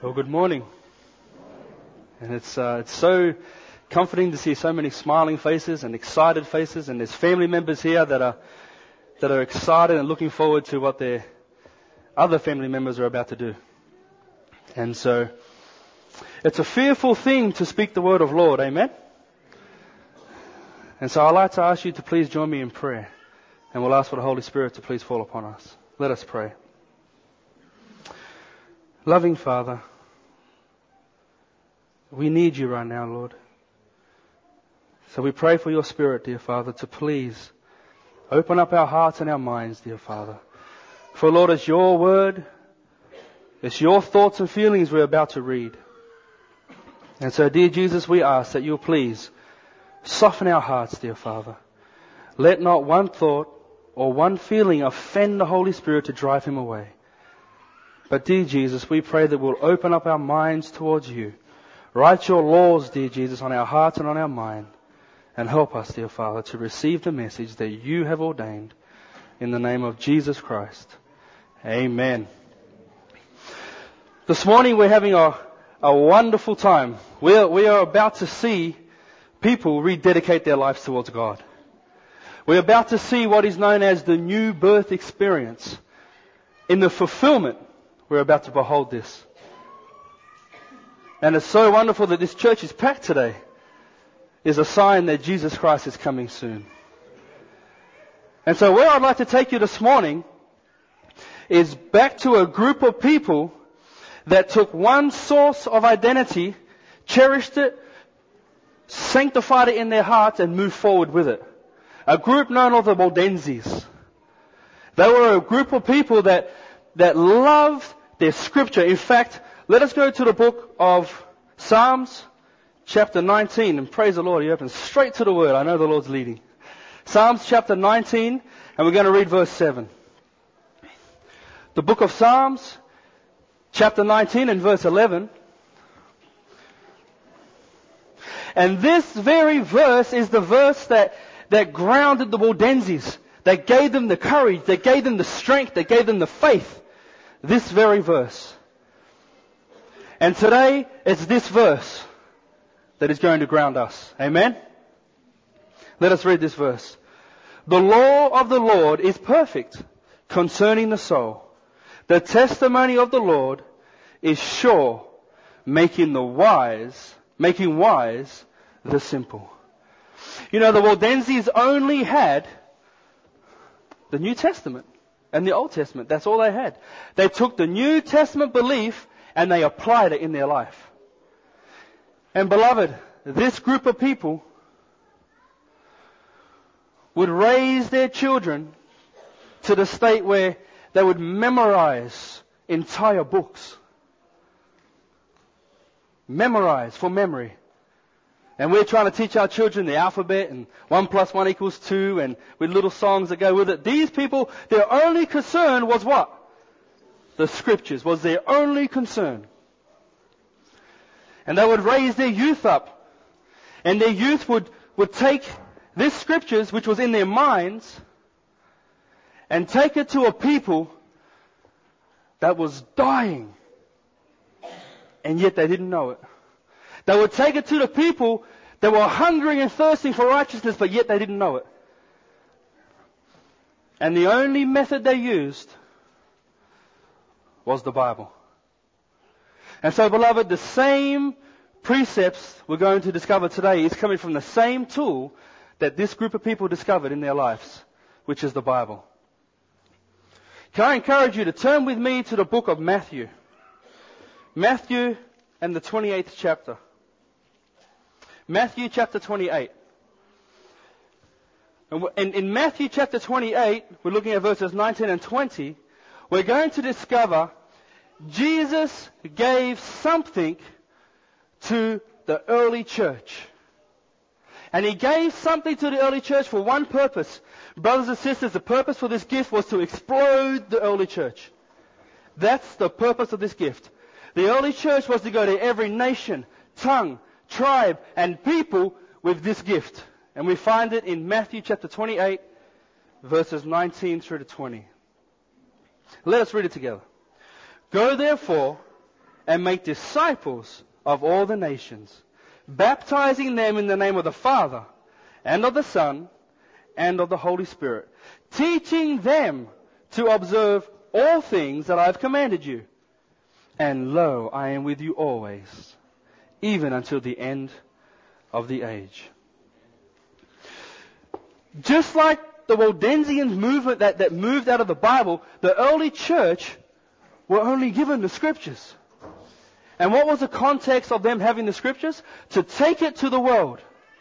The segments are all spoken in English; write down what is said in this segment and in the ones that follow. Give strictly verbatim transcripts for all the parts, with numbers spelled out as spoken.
Well, good morning. And it's uh, it's so comforting to see so many smiling faces and excited faces, and there's family members here that are that are excited and looking forward to what their other family members are about to do. And so it's a fearful thing to speak the word of Lord, amen? And so I'd like to ask you to please join me in prayer, and we'll ask for the Holy Spirit to please fall upon us. Let us pray. Loving Father, we need you right now, Lord. So we pray for your Spirit, dear Father, to please open up our hearts and our minds, dear Father. For Lord, it's your word, it's your thoughts and feelings we're about to read. And so, dear Jesus, we ask that you'll please soften our hearts, dear Father. Let not one thought or one feeling offend the Holy Spirit to drive him away. But dear Jesus, we pray that we'll open up our minds towards you. Write your laws, dear Jesus, on our hearts and on our mind. And help us, dear Father, to receive the message that you have ordained. In the name of Jesus Christ. Amen. This morning we're having a, a wonderful time. We're, we are about to see people rededicate their lives towards God. We're about to see what is known as the new birth experience. In the fulfillment, we're about to behold this. And it's so wonderful that this church is packed today. Is a sign that Jesus Christ is coming soon. And so where I'd like to take you this morning is back to a group of people that took one source of identity, cherished it, sanctified it in their hearts, and moved forward with it. A group known as the Waldenses. They were a group of people that, that loved their scripture. In fact, let us go to the book of Psalms, chapter nineteen, and praise the Lord, he opens straight to the word. I know the Lord's leading. Psalms chapter nineteen, and we're going to read verse seven. The book of Psalms, chapter nineteen and verse eleven. And this very verse is the verse that, that grounded the Waldenses, that gave them the courage, that gave them the strength, that gave them the faith. This very verse. And today, it's this verse that is going to ground us. Amen? Let us read this verse. The law of the Lord is perfect concerning the soul. The testimony of the Lord is sure, making the wise, making wise the simple. You know, the Waldenses only had the New Testament and the Old Testament. That's all they had. They took the New Testament belief and they applied it in their life. And beloved, this group of people would raise their children to the state where they would memorize entire books. Memorize for memory. And we're trying to teach our children the alphabet and one plus one equals two and with little songs that go with it. These people, their only concern was what? The scriptures was their only concern. And they would raise their youth up. And their youth would, would take this scriptures, which was in their minds, and take it to a people that was dying. And yet they didn't know it. They would take it to the people that were hungering and thirsting for righteousness, but yet they didn't know it. And the only method they used was the Bible. And so, beloved, the same precepts we're going to discover today is coming from the same tool that this group of people discovered in their lives, which is the Bible. Can I encourage you to turn with me to the book of Matthew? Matthew and the twenty-eighth chapter. Matthew chapter twenty-eight. And in Matthew chapter twenty-eight, we're looking at verses nineteen and twenty. We're going to discover Jesus gave something to the early church. And He gave something to the early church for one purpose. Brothers and sisters, the purpose for this gift was to explode the early church. That's the purpose of this gift. The early church was to go to every nation, tongue, tribe, and people with this gift. And we find it in Matthew chapter twenty-eight, verses nineteen through to twenty. Let us read it together. Go therefore and make disciples of all the nations, baptizing them in the name of the Father, and of the Son, and of the Holy Spirit, teaching them to observe all things that I have commanded you. And lo, I am with you always, even until the end of the age. Just like the Waldensian movement that, that moved out of the Bible, the early church were only given the Scriptures. And what was the context of them having the Scriptures? To take it to the world.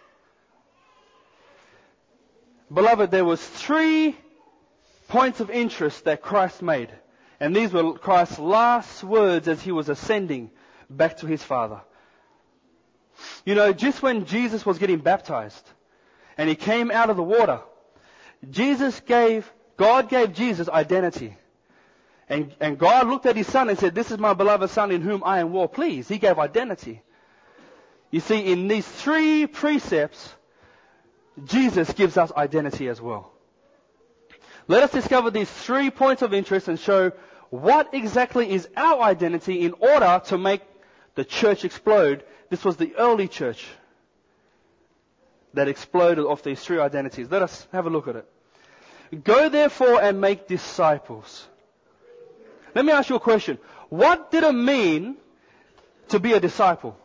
Beloved, there was three points of interest that Christ made. And these were Christ's last words as he was ascending back to his Father. You know, just when Jesus was getting baptized and he came out of the water, Jesus gave, God gave Jesus identity. And, and God looked at his Son and said, "This is my beloved Son in whom I am well pleased." He gave identity. You see, in these three precepts, Jesus gives us identity as well. Let us discover these three points of interest and show what exactly is our identity in order to make the church explode. This was the early church that exploded off these three identities. Let us have a look at it. Go therefore and make disciples. Let me ask you a question. What did it mean to be a disciple?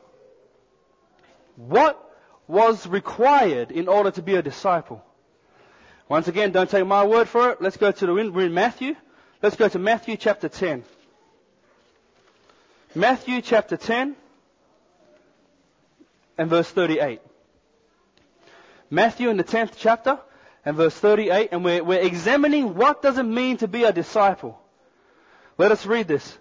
What was required in order to be a disciple? Once again, don't take my word for it. Let's go to the, we're in Matthew. Let's go to Matthew chapter ten. Matthew chapter ten and verse thirty-eight. Matthew in the tenth chapter and verse thirty-eight, and we're, we're examining what does it mean to be a disciple. Let us read this.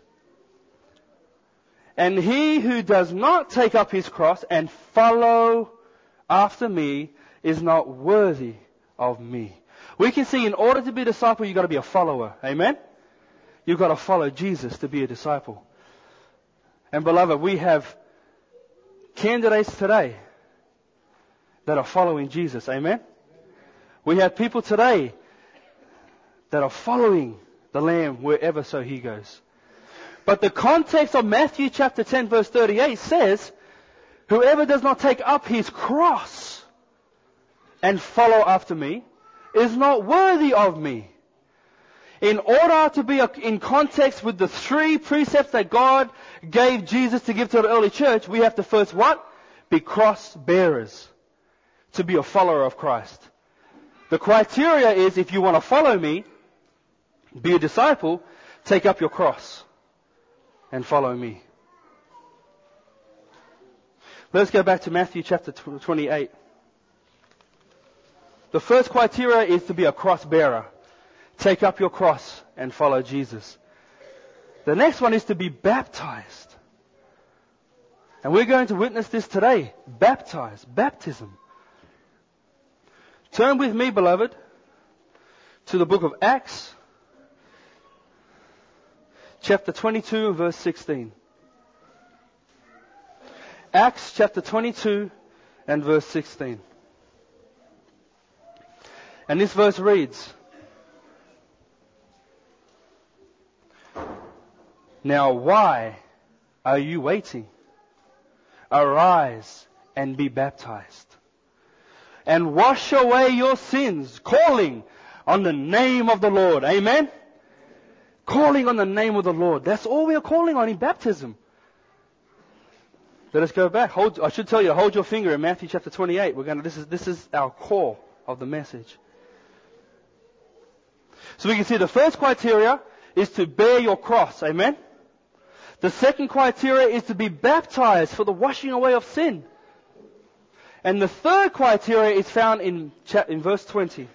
And he who does not take up his cross and follow after me is not worthy of me. We can see in order to be a disciple, you've got to be a follower. Amen? You've got to follow Jesus to be a disciple. And beloved, we have candidates today that are following Jesus. Amen? We have people today that are following the Lamb wherever so he goes. But the context of Matthew chapter ten verse thirty-eight says, whoever does not take up his cross and follow after me is not worthy of me. In order to be in context with the three precepts that God gave Jesus to give to the early church, we have to first what? Be cross bearers. To be a follower of Christ. The criteria is, if you want to follow me, be a disciple, take up your cross and follow me. Let's go back to Matthew chapter twenty-eight. The first criteria is to be a cross bearer. Take up your cross and follow Jesus. The next one is to be baptized. And we're going to witness this today. Baptized. Baptism. Turn with me, beloved, to the book of Acts, chapter twenty-two, verse sixteen. Acts chapter twenty-two and verse sixteen. And this verse reads, "Now why are you waiting? Arise and be baptized, and wash away your sins, calling on the name of the Lord." Amen? Calling on the name of the Lord. That's all we are calling on in baptism. Let us go back. Hold, I should tell you, hold your finger in Matthew chapter twenty-eight. We're going to, this is, this is our core of the message. So we can see the first criteria is to bear your cross. Amen? The second criteria is to be baptized for the washing away of sin. And the third criteria is found in, in verse twenty.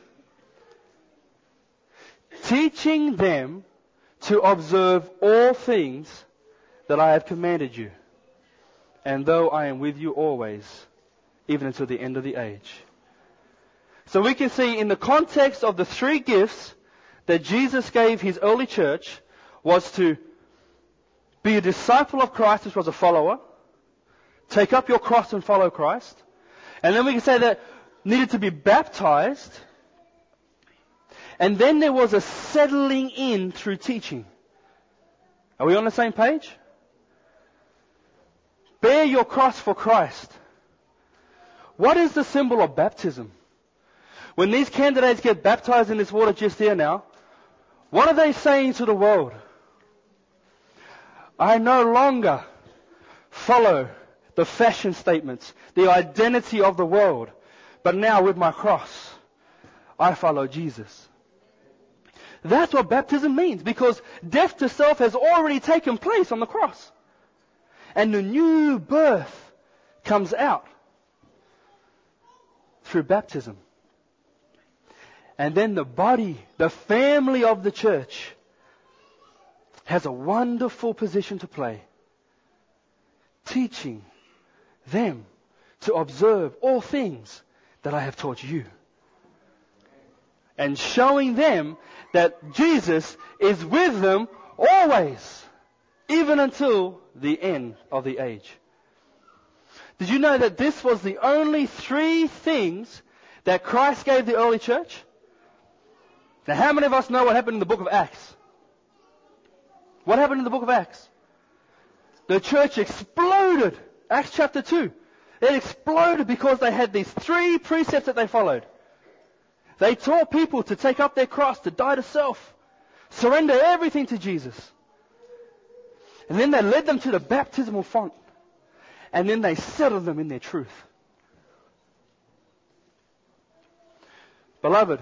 Teaching them to observe all things that I have commanded you. And though I am with you always, even until the end of the age. So we can see in the context of the three gifts that Jesus gave his early church was to be a disciple of Christ, which was a follower. Take up your cross and follow Christ. And then we can say that needed to be baptized. And then there was a settling in through teaching. Are we on the same page? bear your cross for Christ. What is the symbol of baptism? When these candidates get baptized in this water just here now, what are they saying to the world? I no longer follow the fashion statements, the identity of the world, but now with my cross, I follow Jesus. That's what baptism means, because death to self has already taken place on the cross. And the new birth comes out through baptism. And then the body, the family of the church, has a wonderful position to play, teaching them to observe all things that I have taught you. And showing them that Jesus is with them always, even until the end of the age. Did you know that this was the only three things that Christ gave the early church? Now, how many of us know what happened in the book of Acts? What happened in the book of Acts? The church exploded. Acts chapter two. It exploded because they had these three precepts that they followed. They taught people to take up their cross, to die to self, surrender everything to Jesus. And then they led them to the baptismal font. And then they settled them in their truth. Beloved,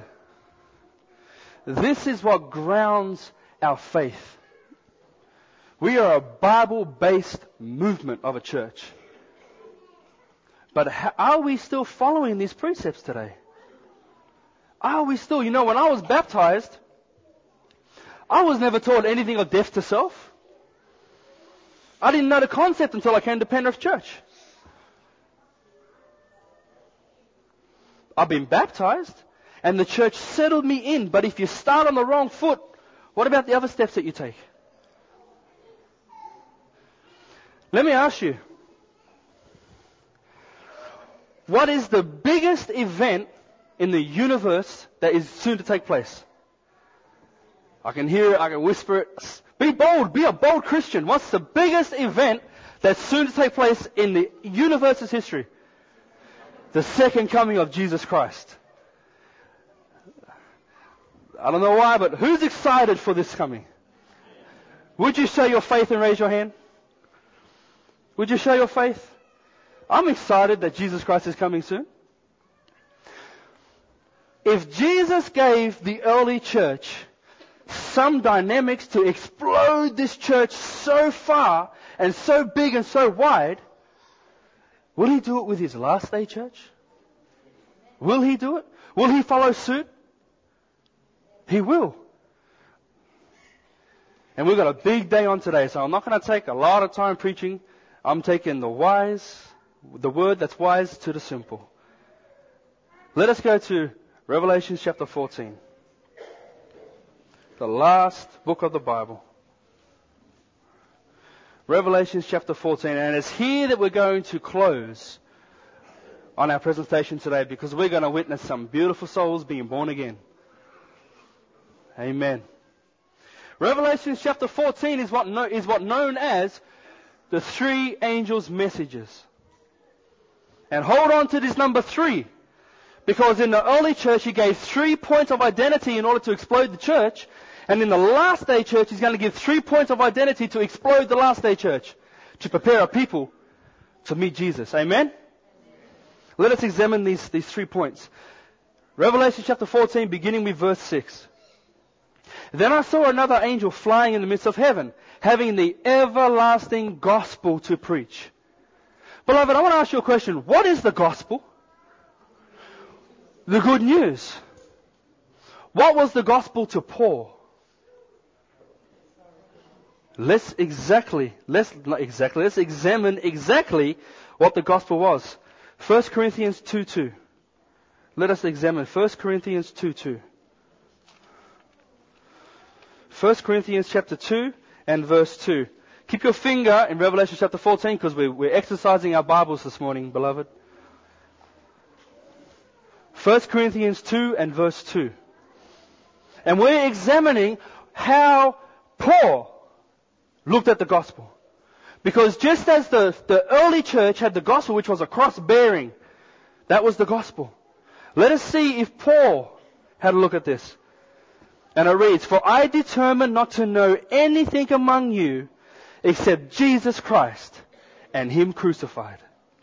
this is what grounds our faith. We are a Bible-based movement of a church. But how, are we still following these precepts today? Are we still? You know, when I was baptized, I was never taught anything of death to self. I didn't know the concept until I came to Penrith Church. I've been baptized, and the church settled me in. But if you start on the wrong foot, what about the other steps that you take? Let me ask you, what is the biggest event in the universe that is soon to take place? I can hear it, I can whisper it. Be bold, be a bold Christian. What's the biggest event that's soon to take place in the universe's history? The second coming of Jesus Christ. I don't know why, but who's excited for this coming? Would you show your faith and raise your hand? Would you show your faith? I'm excited that Jesus Christ is coming soon. If Jesus gave the early church some dynamics to explode this church so far and so big and so wide, will He do it with His last day church? Will He do it? Will He follow suit? He will. And we've got a big day on today, so I'm not going to take a lot of time preaching. I'm taking the wise, the word that's wise to the simple. Let us go to Revelation chapter fourteen. The last book of the Bible. Revelation chapter fourteen. And it's here that we're going to close on our presentation today, because we're going to witness some beautiful souls being born again. Amen. Revelation chapter fourteen is what no, is what known as the three angels' messages. And hold on to this number three, because in the early church He gave three points of identity in order to explode the church, and in the last day church He's going to give three points of identity to explode the last day church, to prepare our people to meet Jesus. Amen? Let us examine these, these three points. Revelation chapter fourteen, beginning with verse six. Then I saw another angel flying in the midst of heaven, having the everlasting gospel to preach. Beloved, I want to ask you a question. What is the gospel? The good news. What was the gospel to Paul? Let's exactly, let's not exactly, let's examine exactly what the gospel was. First Corinthians two two. Let us examine First Corinthians two two. First Corinthians chapter two and verse two. Keep your finger in Revelation chapter fourteen, because we're, we're exercising our Bibles this morning, beloved. First Corinthians two and verse two. And we're examining how Paul looked at the gospel. Because just as the, the early church had the gospel, which was a cross bearing, that was the gospel. Let us see if Paul had a look at this. And it reads, "For I determined not to know anything among you except Jesus Christ and Him crucified."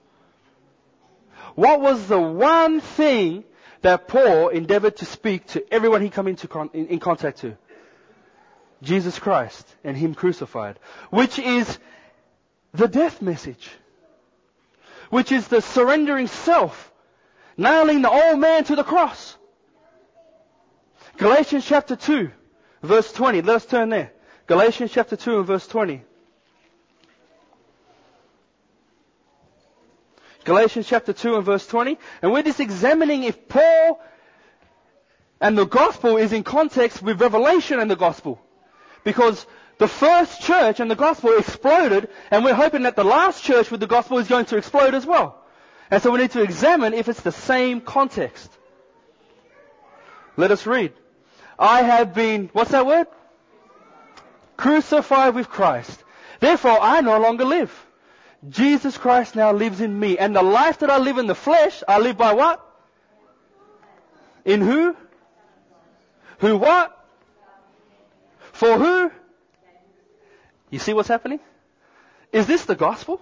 What was the one thing that Paul endeavored to speak to everyone he came into con- in, in contact to? Jesus Christ and Him crucified. Which is the death message. Which is the surrendering self. Nailing the old man to the cross. Galatians chapter two, verse twenty. Let us turn there. Galatians chapter two and verse twenty. Galatians chapter two and verse twenty. And we're just examining if Paul and the gospel is in context with Revelation and the gospel. Because the first church and the gospel exploded, and we're hoping that the last church with the gospel is going to explode as well. And so we need to examine if it's the same context. Let us read. "I have been," what's that word? "Crucified with Christ. Therefore I no longer live. Jesus Christ now lives in me. And the life that I live in the flesh, I live by what? In who? Who what? For who? You see what's happening? Is this the gospel?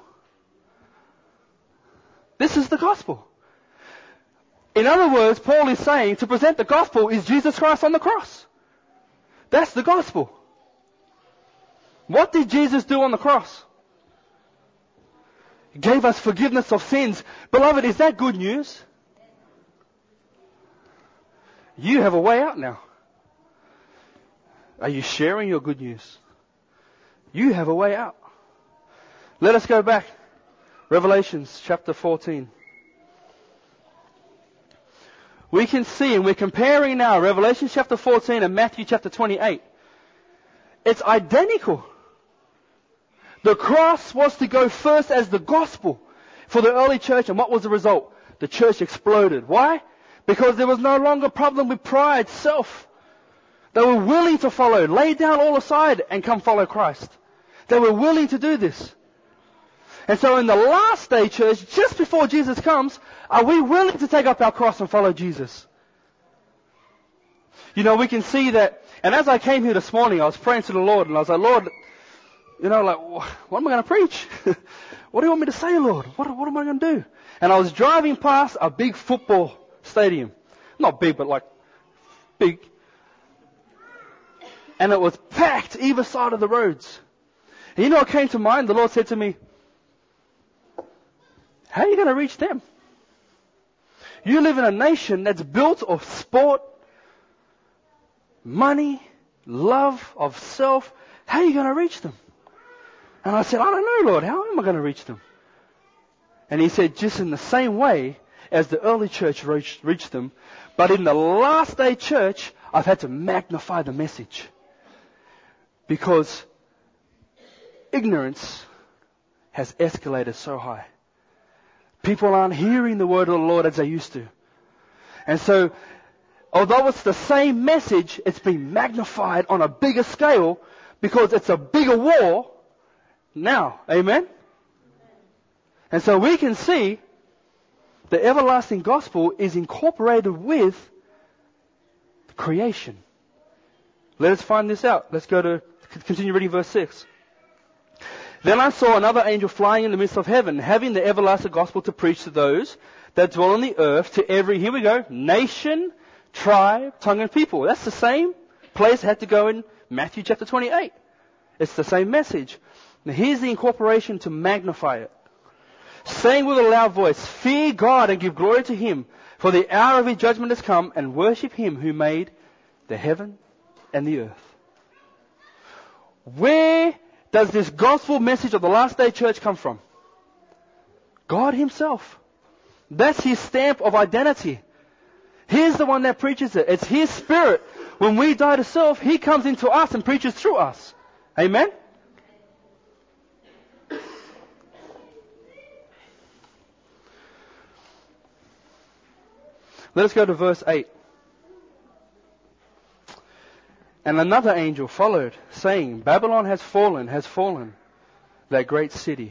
This is the gospel. In other words, Paul is saying to present the gospel is Jesus Christ on the cross. That's the gospel. What did Jesus do on the cross? He gave us forgiveness of sins. Beloved, is that good news? You have a way out now. Are you sharing your good news? You have a way out. Let us go back. Revelations chapter fourteen. We can see, and we're comparing now Revelation chapter fourteen and Matthew chapter twenty-eight. It's identical. The cross was to go first as the gospel for the early church, and what was the result? The church exploded. Why? Because there was no longer a problem with pride, self. They were willing to follow, lay down all aside and come follow Christ. They were willing to do this. And so in the last day church, just before Jesus comes, are we willing to take up our cross and follow Jesus? You know, we can see that, and as I came here this morning, I was praying to the Lord, and I was like, Lord, you know, like, what am I going to preach? What do you want me to say, Lord? What, what am I going to do? And I was driving past a big football stadium. Not big, but like, big. And it was packed either side of the roads. And you know what came to mind? The Lord said to me, how are you going to reach them? You live in a nation that's built of sport, money, love of self. How are you going to reach them? And I said, I don't know, Lord. How am I going to reach them? And He said, just in the same way as the early church reached, reached them, but in the last day church, I've had to magnify the message. Because ignorance has escalated so high. People aren't hearing the word of the Lord as they used to. And so, although it's the same message, it's been magnified on a bigger scale because it's a bigger war now. Amen? And so we can see the everlasting gospel is incorporated with creation. Let us find this out. Let's go to, continue reading verse six. Then I saw another angel flying in the midst of heaven, having the everlasting gospel to preach to those that dwell on the earth, to every, here we go, nation, tribe, tongue and people. That's the same place it had to go in Matthew chapter twenty-eight. It's the same message. Now here's the incorporation to magnify it. Saying with a loud voice, fear God and give glory to Him, for the hour of His judgment has come, and worship Him who made the heaven and the earth. Where does this gospel message of the last day church come from? God Himself. That's His stamp of identity. He's the one that preaches it. It's His Spirit. When we die to self, He comes into us and preaches through us. Amen? Let us go to verse eight. And another angel followed, saying, Babylon has fallen, has fallen, that great city.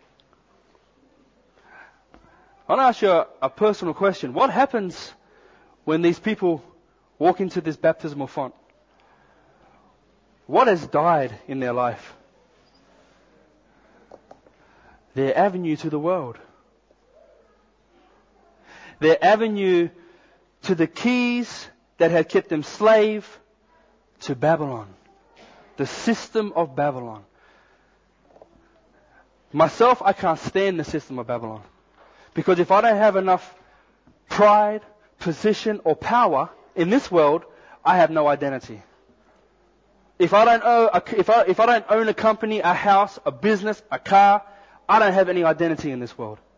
I want to ask you a, a personal question. What happens when these people walk into this baptismal font? What has died in their life? Their avenue to the world. Their avenue to the keys that had kept them slave to Babylon. The system of Babylon. Myself, I can't stand the system of Babylon. Because if I don't have enough pride, position, or power in this world, I have no identity. If I don't own a, if I, if I don't own a company, a house, a business, a car, I don't have any identity in this world.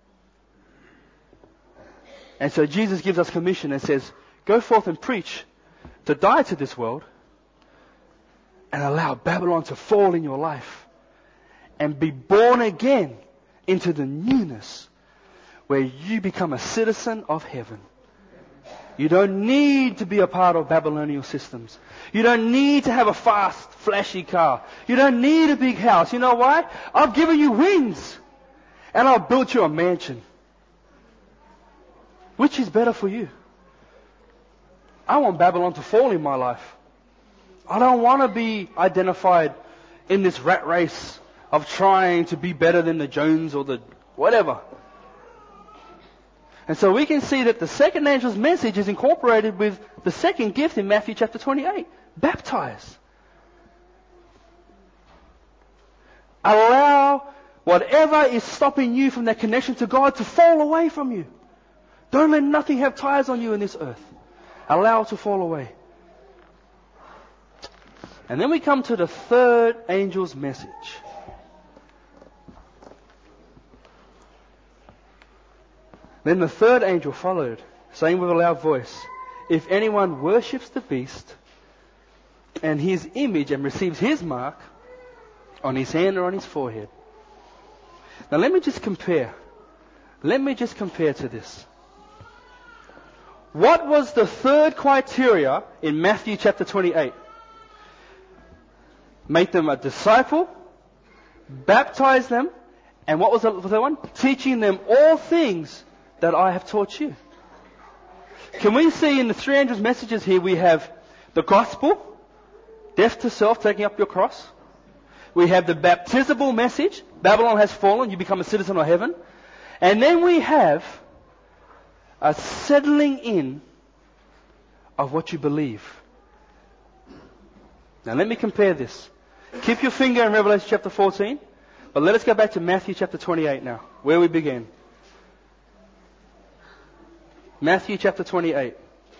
And so Jesus gives us commission and says, go forth and preach, to die to this world, and allow Babylon to fall in your life, and be born again into the newness, where you become a citizen of heaven. You don't need to be a part of Babylonian systems. You don't need to have a fast, flashy car. You don't need a big house. You know why? I've given you wings. And I've built you a mansion. Which is better for you? I want Babylon to fall in my life. I don't want to be identified in this rat race of trying to be better than the Jones or the whatever. And so we can see that the second angel's message is incorporated with the second gift in Matthew chapter twenty-eight. Baptize. Allow whatever is stopping you from that connection to God to fall away from you. Don't let nothing have ties on you in this earth. Allow it to fall away. And then we come to the third angel's message. Then the third angel followed, saying with a loud voice, if anyone worships the beast and his image and receives his mark on his hand or on his forehead. Now let me just compare. Let me just compare to this. What was the third criteria in Matthew chapter twenty-eight? Make them a disciple, baptize them, and what was the third one? Teaching them all things that I have taught you. Can we see in the three angels' messages here, we have the gospel, death to self, taking up your cross. We have the baptismal message, Babylon has fallen, you become a citizen of heaven. And then we have a settling in of what you believe. Now let me compare this. Keep your finger in Revelation chapter fourteen, but let us go back to Matthew chapter twenty-eight now, where we began. Matthew chapter twenty-eight.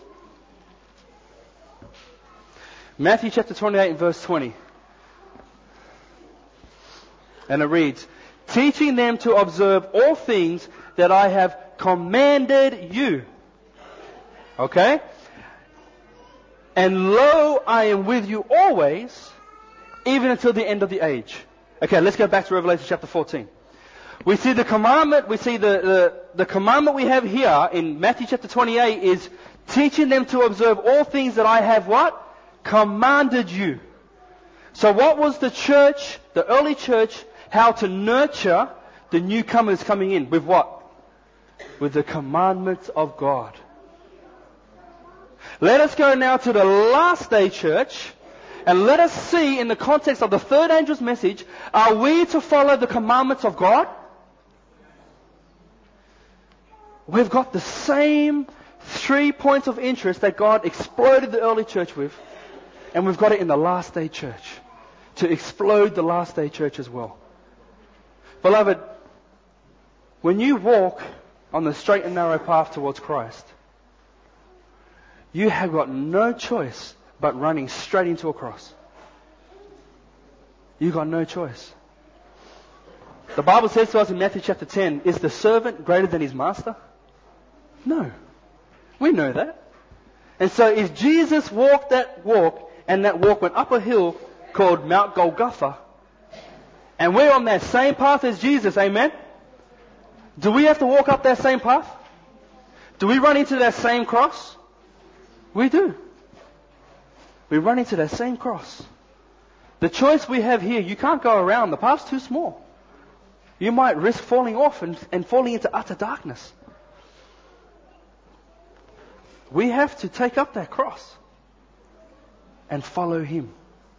Matthew chapter twenty-eight and verse twenty. And it reads, teaching them to observe all things that I have commanded you. Okay? And lo, I am with you always, even until the end of the age. Okay, let's go back to Revelation chapter fourteen. We see the commandment, we see the, the, the commandment we have here in Matthew chapter twenty-eight is teaching them to observe all things that I have what? Commanded you. So what was the church, the early church, how to nurture the newcomers coming in? With what? With the commandments of God. Let us go now to the last day church, and let us see in the context of the third angel's message, are we to follow the commandments of God? We've got the same three points of interest that God exploded the early church with, and we've got it in the last day church to explode the last day church as well. Beloved, when you walk on the straight and narrow path towards Christ, you have got no choice but running straight into a cross. You've got no choice. The Bible says to us in Matthew chapter ten, is the servant greater than his master? No. We know that. And so if Jesus walked that walk, and that walk went up a hill called Mount Golgotha, and we're on that same path as Jesus, amen? Do we have to walk up that same path? Do we run into that same cross? We do. We run into that same cross. The choice we have here, you can't go around. The path's too small. You might risk falling off and, and falling into utter darkness. We have to take up that cross and follow Him.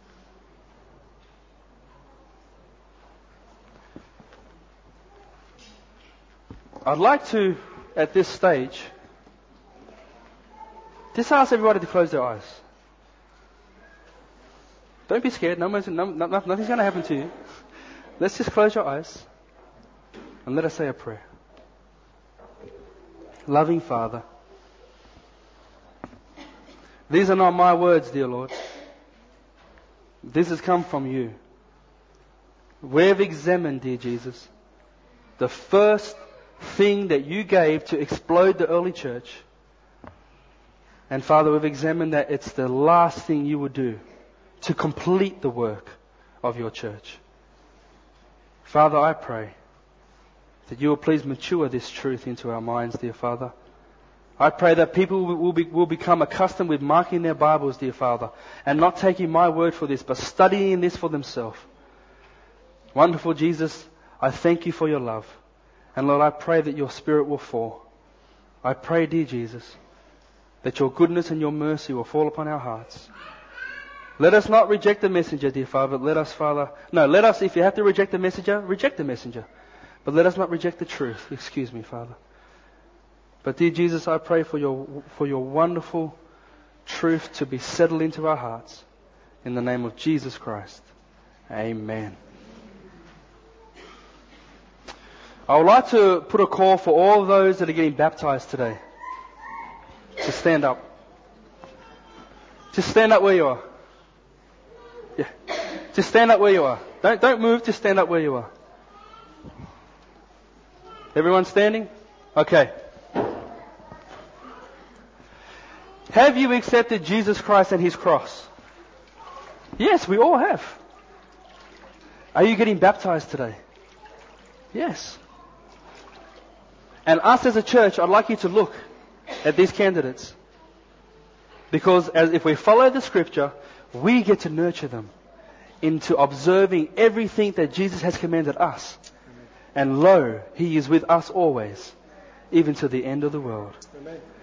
I'd like to, at this stage, just ask everybody to close their eyes. Don't be scared. No, no, no, nothing's going to happen to you. Let's just close your eyes and let us say a prayer. Loving Father, these are not my words, dear Lord. This has come from you. We've examined, dear Jesus, the first thing that you gave to explode the early church. And Father, we've examined that it's the last thing you would do to complete the work of your church. Father, I pray that you will please mature this truth into our minds, dear Father. I pray that people will, be, will become accustomed with marking their Bibles, dear Father, and not taking my word for this, but studying this for themselves. Wonderful Jesus, I thank you for your love. And Lord, I pray that your Spirit will fall. I pray, dear Jesus, that your goodness and your mercy will fall upon our hearts. Let us not reject the messenger, dear Father, but let us, Father, no, let us, if you have to reject the messenger, reject the messenger. But let us not reject the truth. Excuse me, Father. But dear Jesus, I pray for your, for your wonderful truth to be settled into our hearts. In the name of Jesus Christ. Amen. I would like to put a call for all those that are getting baptized today to stand up. Just stand up where you are. Yeah. Just stand up where you are. Don't, don't move, just stand up where you are. Everyone standing? Okay. Have you accepted Jesus Christ and His cross? Yes, we all have. Are you getting baptized today? Yes. And us as a church, I'd like you to look at these candidates. Because as if we follow the scripture, we get to nurture them into observing everything that Jesus has commanded us. And lo, He is with us always, even to the end of the world. Amen.